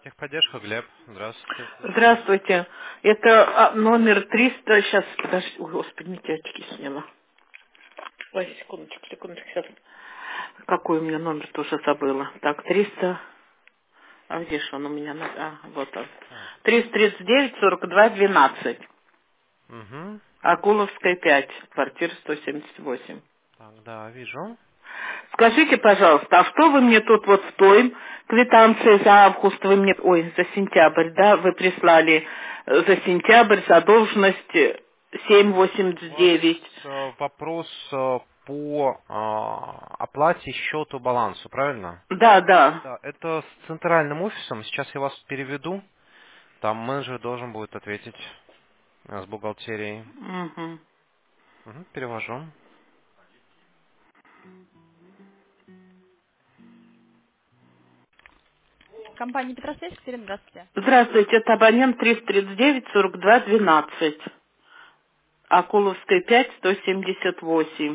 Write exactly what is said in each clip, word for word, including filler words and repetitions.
Техподдержка, Глеб. Здравствуйте, слушаю. Здравствуйте. Это а, номер триста. Сейчас, подожди. Ой, господи, не те очки сняла. Ой, секундочку, секундочку, сейчас. Какой у меня номер, тоже забыла. Так, триста. А где же он у меня? на- А, вот он. Так. триста тридцать девять сорок два двенадцать. Угу. Акуловская пять, квартира сто семьдесят восемь. Так, да, вижу. Скажите, пожалуйста, а что вы мне тут вот стоим? Квитанция за август вы мне, ой, за сентябрь, да, вы прислали э, за сентябрь задолженность семь У восемьдесят вас девять. э, вопрос э, по э, оплате счету балансу, правильно? Да, да. Да, это с центральным офисом. Сейчас я вас переведу. Там менеджер должен будет ответить э, с бухгалтерией. Мгм. Угу, перевожу. Компания Петросвязь, Екатерина, здравствуйте. Здравствуйте, это абонент триста тридцать девять сорок два двенадцать. Акуловская пять, сто семьдесят восемь.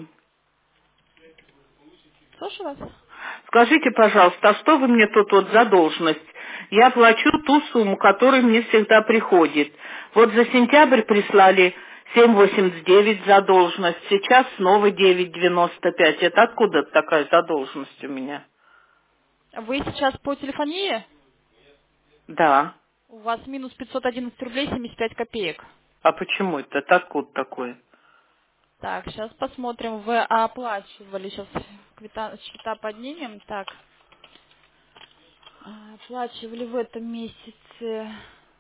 Слушаю вас. Скажите, пожалуйста, а что вы мне тут вот задолженность? Я плачу ту сумму, которая мне всегда приходит. Вот за сентябрь прислали семь восемьдесят девять задолженность, сейчас снова девять девяносто пять. Это откуда такая задолженность у меня? Вы сейчас по телефонии? Да. У вас минус пятьсот одиннадцать рублей семьдесят пять копеек. А почему это? Это откуда такое? Так, сейчас посмотрим. Вы оплачивали, сейчас квита- счета поднимем. Так, а, оплачивали в этом месяце.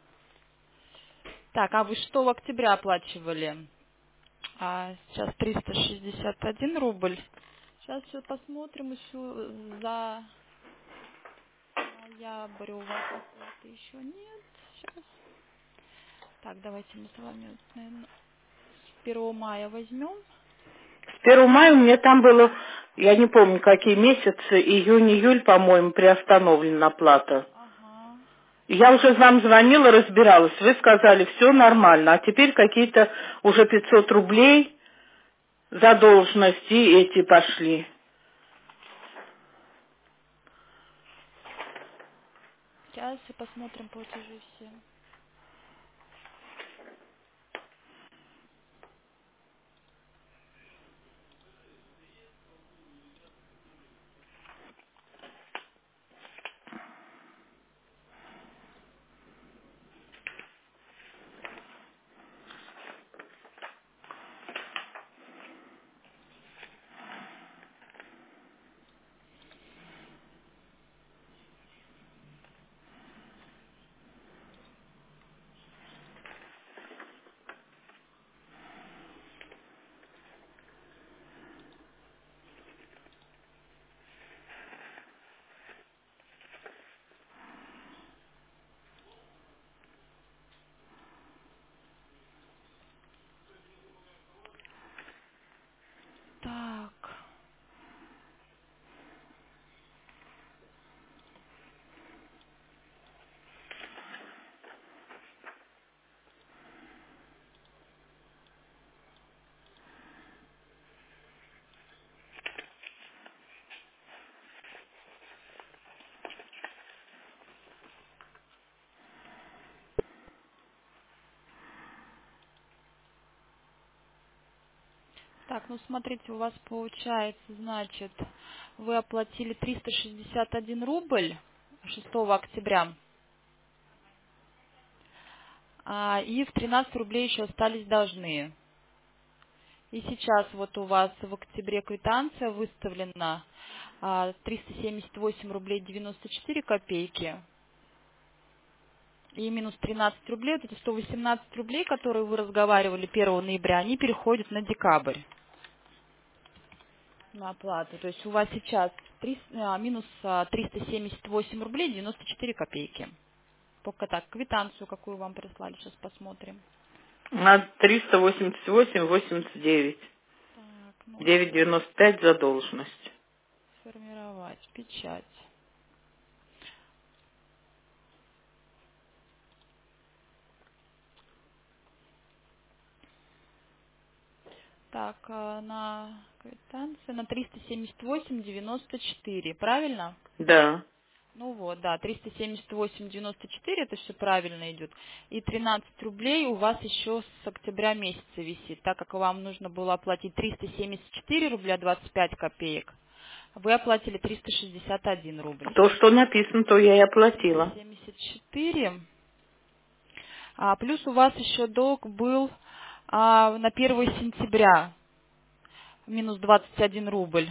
Так, а вы что в октябре оплачивали? А, сейчас триста шестьдесят один рубль. Сейчас все посмотрим еще за ноябрь. У вас оплаты еще нет. Сейчас. Так, давайте мы с вами, наверное, с первого мая возьмем. С первого мая у меня там было, я не помню, какие месяцы, июнь-июль, по-моему, приостановлена оплата. Ага. Я уже вам звонила, разбиралась. Вы сказали, все нормально. А теперь какие-то уже пятьсот рублей задолженности эти пошли. Сейчас и посмотрим платежи все. Так. Так, ну смотрите, у вас получается, значит, вы оплатили триста шестьдесят один рубль шестого октября, а, и в тринадцать рублей еще остались должны. И сейчас вот у вас в октябре квитанция выставлена а, триста семьдесят восемь рублей девяносто четыре копейки. И минус тринадцать рублей, вот эти сто восемнадцать рублей, которые вы разговаривали первого ноября, они переходят на декабрь, на оплату. То есть у вас сейчас триста, а, минус а, триста семьдесят восемь рублей девяносто четыре копейки. Только так, квитанцию, какую вам прислали, сейчас посмотрим. На триста восемьдесят восемь восемьдесят девять. Так, ну, девять девяносто пять задолженность. сформировать, печать. Так, а, на квитанции на триста семьдесят восемь девяносто четыре, правильно? Да. Ну вот, да, триста семьдесят восемь девяносто четыре, это все правильно идет. И тринадцать рублей у вас еще с октября месяца висит, так как вам нужно было оплатить триста семьдесят четыре рубля двадцать пять копеек. Вы оплатили триста шестьдесят один рубль. То, что написано, то я и оплатила. триста семьдесят четыре. А, плюс у вас еще долг был а, на первое сентября. Минус двадцать один рубль.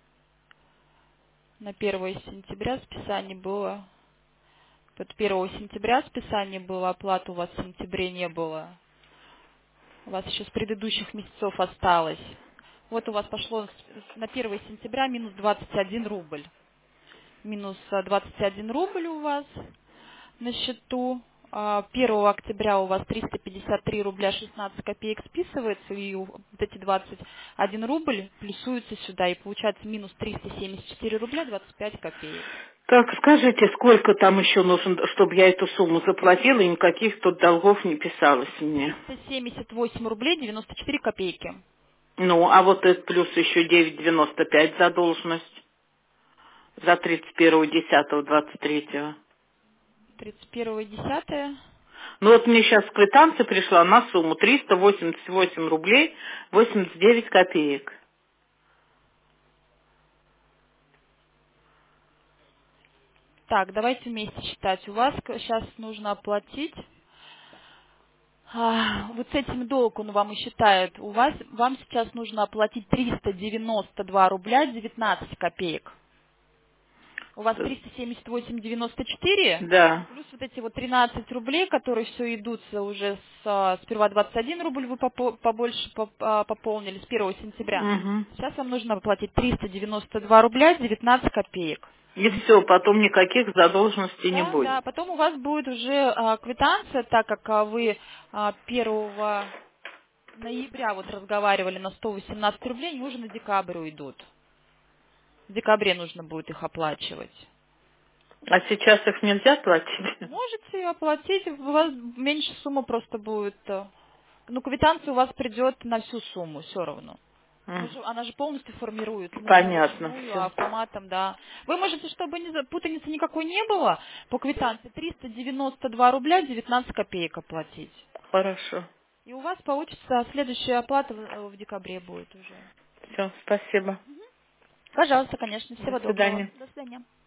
На первое сентября списание было. Вот первого сентября списание было, оплаты у вас в сентябре не было. У вас еще с предыдущих месяцев осталось. Вот у вас пошло с- на первое сентября минус двадцать один рубль. Минус а, двадцать один рубль у вас на счету. А, первого октября у вас триста пятьдесят три рубля шестнадцать копеек списывается, и у- вот эти двадцать один рубль плюсуются сюда, и получается минус триста семьдесят четыре рубля двадцать пять копеек. Так, скажите, сколько там еще нужно, чтобы я эту сумму заплатила, и никаких тут долгов не писалось мне? триста семьдесят восемь рублей девяносто четыре копейки. Ну, а вот это плюс еще девять девяносто пять задолженность за тридцать первое десятое двадцать третьего. тридцать первое десятое. Ну вот мне сейчас квитанция пришла на сумму триста восемьдесят восемь рублей восемьдесят девять копеек. Так, давайте вместе считать. У вас сейчас нужно оплатить. а, Вот с этим долг он вам и считает. У вас, вам сейчас нужно оплатить триста девяносто два рубля девятнадцать копеек. У вас триста семьдесят восемь девяносто четыре, Да. плюс вот эти вот тринадцать рублей, которые все идут уже с, а, сперва двадцать один рубль вы попо- побольше поп- а, пополнили с первого сентября. Угу. Сейчас вам нужно оплатить триста девяносто два рубля девятнадцать копеек. И все, потом никаких задолженностей не Да, будет. да, потом у вас будет уже а, квитанция, так как а, вы а, первого ноября вот разговаривали на сто восемнадцать рублей, они уже на декабрь уйдут. В декабре нужно будет их оплачивать. А сейчас их нельзя платить? Можете оплатить, у вас меньше сумма просто будет. э, Ну, квитанция у вас придет на всю сумму все равно. Мы М, же- Она же полностью формируется. Мы не Понятно, вручную, а все. автоматом, да. Вы можете, чтобы не за- путаницы никакой не было, по квитанции триста девяносто два рубля девятнадцать копеек оплатить. Хорошо. И у вас получится следующая оплата в э, в декабре будет уже. Все, спасибо. Пожалуйста, конечно. До Всего доброго. свидания. До свидания.